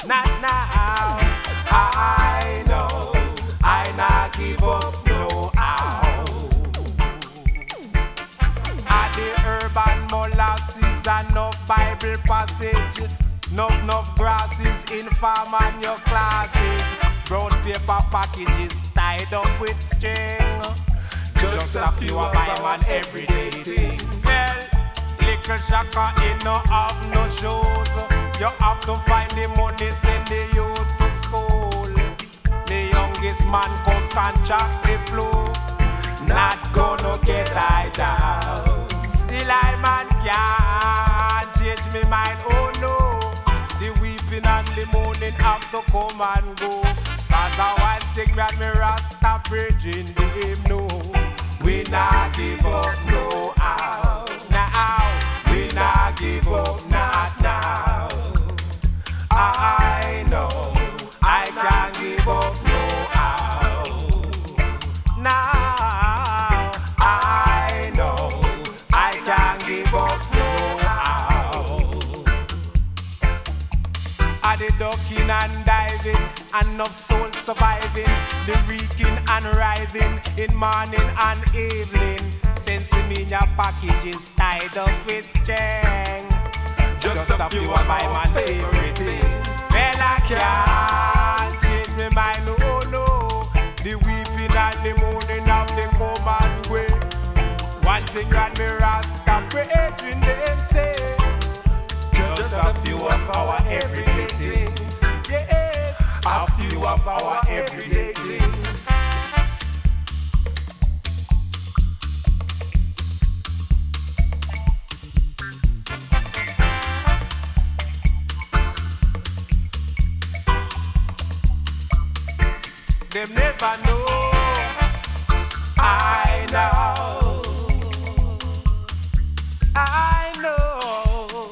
not now. I know I not give up no how. At the urban molasses and enough Bible passage, enough grasses in farm and your classes. Brown paper packages tied up with string. Just a few of my man everyday things. Well, little shaka in no have no shoes. You have to find the money, send the youth to school. The youngest man could contract the flu. Not gonna get I down. Still I man can't change me mind, oh no. The weeping and the mourning have to come and go. Cause I one thing that me Rasta preaching the hymn no. We not give up no how. Now we not give up not now. I know I can't give up no how. Now I know I can't give up no how. I the ducking and diving, enough soul surviving, the reeking and writhing in morning and evening. Since me in your packages tied up with string. Just a few of my man favorite things. Well, I can't change my mind, oh no. The weeping and the mourning have to come and go. One thing that me Rasta preaching them say. Just a few of our everyday things. Yes, a few of our everyday things. Them never know. I know. I know.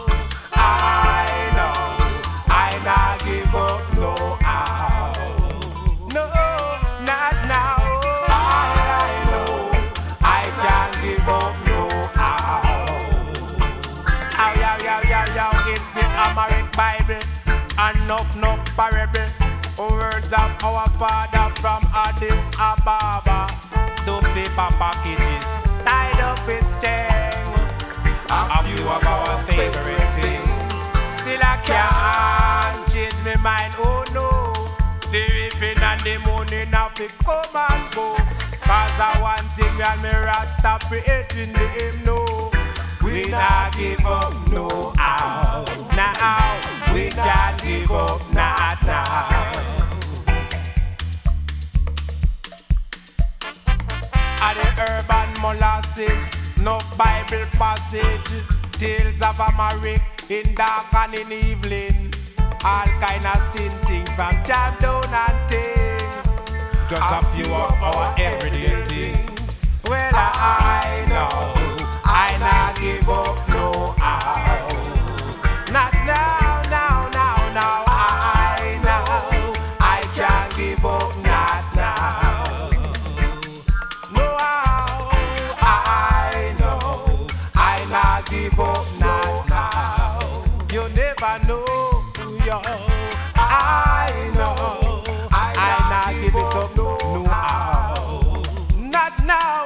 I know. I not give up no how. No, not now. I know. I can't give up no how. Ow, it's the Amharic Bible. Enough parable. Words of our father from Addis Ababa. The paper packages tied up with string. A few of our favorite things. Still I can't change my mind, oh no. The weeping and the mourning have to come and go. Cause I one thing that me Rasta preaching the hymn no. We not give up no how. Now we can't give up not now. At the urban molasses, no Bible passage, tales of Amharic in dark and in evening. All kind of sin thing from jam down and ting. Just a few of our everyday things. Well, I know I not give up no how. Not now, now. I know I can't give up not now. No how. I know I not give up not now. You never know, yo. I know I not give it up no how. Not now.